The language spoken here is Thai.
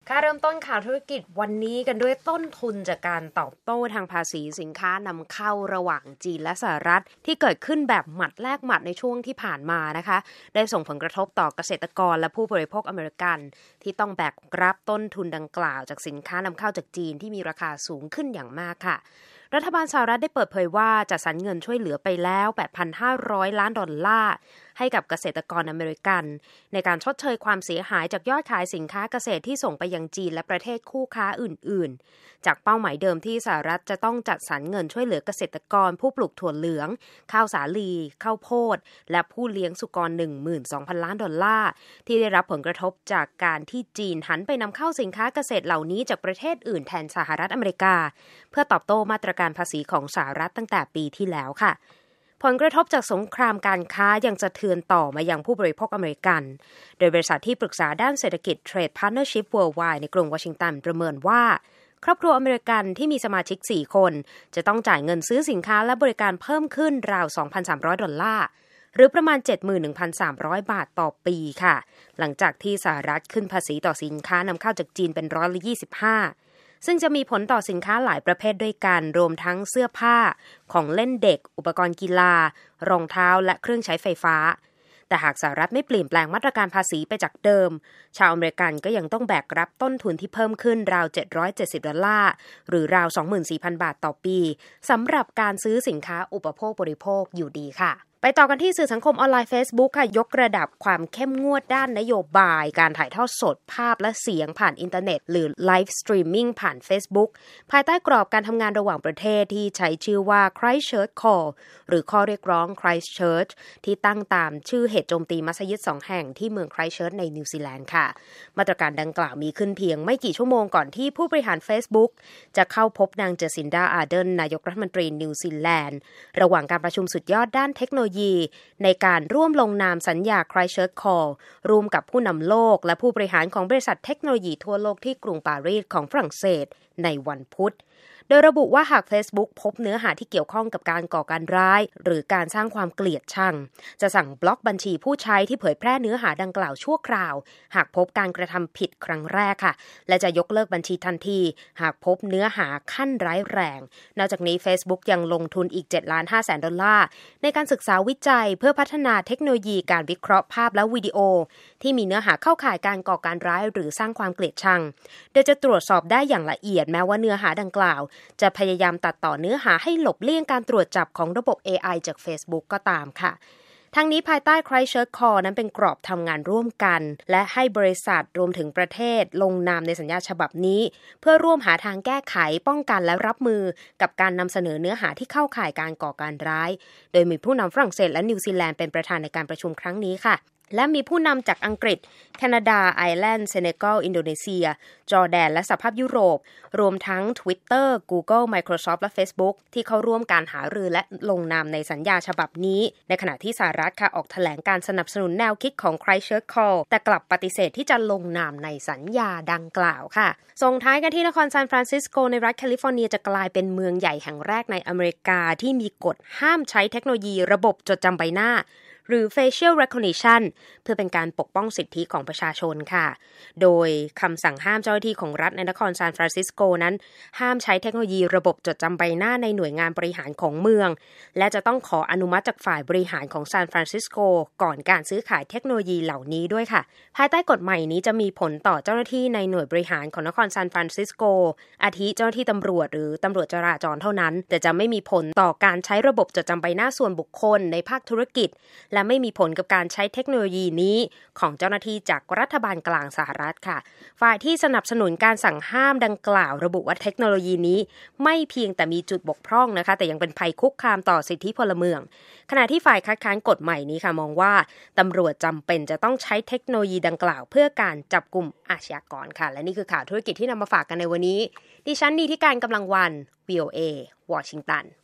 ค่ะเริ่มต้นข่าวธุรกิจวันนี้กันด้วยต้นทุนจากการตอบโต้ทางภาษีสินค้านำเข้าระหว่างจีนและสหรัฐที่เกิดขึ้นแบบหมัดแลกหมัดในช่วงที่ผ่านมานะคะได้ส่งผลกระทบต่อเกษตรกรและผู้บริโภคอเมริกันที่ต้องแบกรับต้นทุนดังกล่าวจากสินค้านำเข้าจากจีนที่มีราคาสูงขึ้นอย่างมากค่ะรัฐบาลสหรัฐได้เปิดเผยว่าจัดสรรเงินช่วยเหลือไปแล้ว 8,500 ล้านดอลลาร์ให้กับเกษตรกรอเมริกันในการชดเชยความเสียหายจากยอดขายสินค้าเกษตรที่ส่งไปยังจีนและประเทศคู่ค้าอื่นๆจากเป้าหมายเดิมที่สหรัฐจะต้องจัดสรรเงินช่วยเหลือเกษตรกรผู้ปลูกถั่วเหลืองข้าวสาลีข้าวโพดและผู้เลี้ยงสุกร 12,000 ล้านดอลลาร์ที่ได้รับผลกระทบจากการที่จีนหันไปนำเข้าสินค้าเกษตรเหล่านี้จากประเทศอื่นแทนสหรัฐอเมริกาเพื่อตอบโต้มาตรการภาษีของสหรัฐตั้งแต่ปีที่แล้วค่ะผลกระทบจากสงครามการค้ายังสะเทือนต่อมายังผู้บริโภคอเมริกันโดยบริษัทที่ปรึกษาด้านเศรษฐกิจ Trade Partnership Worldwide ในกรุงวอชิงตันประเมินว่าครอบครัวอเมริกันที่มีสมาชิก4คนจะต้องจ่ายเงินซื้อสินค้าและบริการเพิ่มขึ้นราว 2,300 ดอลลาร์หรือประมาณ 71,300 บาทต่อปีค่ะหลังจากที่สหรัฐขึ้นภาษีต่อสินค้านำเข้าจากจีนเป็น25%ซึ่งจะมีผลต่อสินค้าหลายประเภทด้วยกันรวมทั้งเสื้อผ้าของเล่นเด็กอุปกรณ์กีฬารองเท้าและเครื่องใช้ไฟฟ้าแต่หากสหรัฐไม่เปลี่ยนแปลงมาตรการภาษีไปจากเดิมชาวอเมริกันก็ยังต้องแบกรับต้นทุนที่เพิ่มขึ้นราว770ดอลลาร์หรือราว 24,000 บาทต่อปีสำหรับการซื้อสินค้าอุปโภคบริโภคอยู่ดีค่ะไปต่อกันที่สื่อสังคมออนไลน์ Facebook ค่ะยกระดับความเข้มงวดด้านนโยบายการถ่ายทอดสดภาพและเสียงผ่านอินเทอร์เน็ตหรือไลฟ์สตรีมมิ่งผ่าน Facebook ภายใต้กรอบการทำงานระหว่างประเทศที่ใช้ชื่อว่า Christchurch Call หรือข้อเรียกร้อง Christchurch ที่ตั้งตามชื่อเหตุโจมตีมัสยิด2แห่งที่เมือง Christchurch ในนิวซีแลนด์ค่ะมาตรการดังกล่าวมีขึ้นเพียงไม่กี่ชั่วโมงก่อนที่ผู้บริหาร Facebook จะเข้าพบนางเจสินดาอาร์เดนนายกรัฐมนตรีนิวซีแลนด์ระหว่างการประชุมสุดยอดด้านเทคโนโลยีในการร่วมลงนามสัญญา Christchurch Call ร่วมกับผู้นำโลกและผู้บริหารของบริษัทเทคโนโลยีทั่วโลกที่กรุงปารีสของฝรั่งเศสในวันพุธโดยระบุว่าหาก Facebook พบเนื้อหาที่เกี่ยวข้องกับการก่อการร้ายหรือการสร้างความเกลียดชังจะสั่งบล็อกบัญชีผู้ใช้ที่เผยแพร่เนื้อหาดังกล่าวชั่วคราวหากพบการกระทำผิดครั้งแรกค่ะและจะยกเลิกบัญชีทันทีหากพบเนื้อหาขั้นร้ายแรงนอกจากนี้ Facebook ยังลงทุนอีก 7,500,000 ดอลลาร์ในการศึกษาวิจัยเพื่อพัฒนาเทคโนโลยีการวิเคราะห์ภาพและวิดีโอที่มีเนื้อหาเข้าข่ายการก่อการร้ายหรือสร้างความเกลียดชังโดยจะตรวจสอบได้อย่างละเอียดแม้ว่าเนื้อหาดังกล่าวจะพยายามตัดต่อเนื้อหาให้หลบเลี่ยงการตรวจจับของระบบ AI จาก Facebook ก็ตามค่ะทั้งนี้ภายใต้ Christchurch Call นั้นเป็นกรอบทำงานร่วมกันและให้บริษัทรวมถึงประเทศลงนามในสัญญาฉบับนี้เพื่อร่วมหาทางแก้ไขป้องกันและรับมือกับการนำเสนอเนื้อหาที่เข้าข่ายการก่อการร้ายโดยมีผู้นำฝรั่งเศสและนิวซีแลนด์เป็นประธานในการประชุมครั้งนี้ค่ะและมีผู้นำจากอังกฤษแคนาดาไอร์แลนด์เซเนกัลอินโดนีเซียจอร์แดนและสหภาพยุโรปรวมทั้ง Twitter Google Microsoft และ Facebook ที่เข้าร่วมการหารือและลงนามในสัญญาฉบับนี้ในขณะที่สหรัฐค่ะออกแถลงการสนับสนุนแนวคิดของ Christchurch Call แต่กลับปฏิเสธที่จะลงนามในสัญญาดังกล่าวค่ะส่งท้ายกันที่นครซานฟรานซิสโกในรัฐแคลิฟอร์เนียจะกลายเป็นเมืองใหญ่แห่งแรกในอเมริกาที่มีกฎห้ามใช้เทคโนโลยีระบบจดจำใบหน้าหรือ facial recognition เพื่อเป็นการปกป้องสิทธิของประชาชนค่ะโดยคำสั่งห้ามเจ้าหน้าที่ของรัฐในนครซานฟรานซิสโกนั้นห้ามใช้เทคโนโลยีระบบจดจำใบหน้าในหน่วยงานบริหารของเมืองและจะต้องขออนุมัติจากฝ่ายบริหารของซานฟรานซิสโกก่อนการซื้อขายเทคโนโลยีเหล่านี้ด้วยค่ะภายใต้กฎใหม่นี้จะมีผลต่อเจ้าหน้าที่ในหน่วยบริหารของนครซานฟรานซิสโกอาทิเจ้าหน้าที่ตำรวจหรือตำรวจจราจรเท่านั้นแต่จะไม่มีผลต่อการใช้ระบบจดจำใบหน้าส่วนบุคคลในภาคธุรกิจและไม่มีผลกับการใช้เทคโนโลยีนี้ของเจ้าหน้าที่จากรัฐบาลกลางสหรัฐค่ะฝ่ายที่สนับสนุนการสั่งห้ามดังกล่าวระบุว่าเทคโนโลยีนี้ไม่เพียงแต่มีจุดบกพร่องนะคะแต่ยังเป็นภัยคุกคามต่อสิทธิพลเมืองขณะที่ฝ่ายคัดค้านกฎใหม่นี้ค่ะมองว่าตำรวจจำเป็นจะต้องใช้เทคโนโลยีดังกล่าวเพื่อการจับกุมอาชญากรค่ะและนี่คือข่าวธุรกิจที่นำมาฝากกันในวันนี้ดิฉันนีที่การกำลังวัน VOA วอชิงตัน